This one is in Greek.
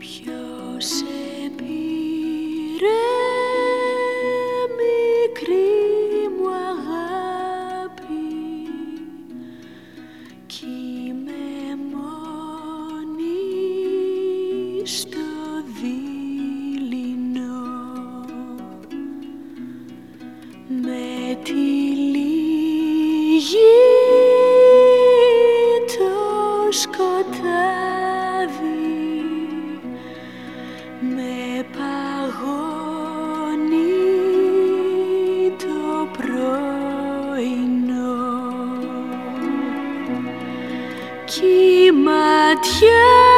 Ποιος σε πήρε, μικρή μου αγάπη, κι είμαι μόνη στο δειλινό, με τη λίγη το σκοτάδι με παγώνει το πρωινό, κι η ματιά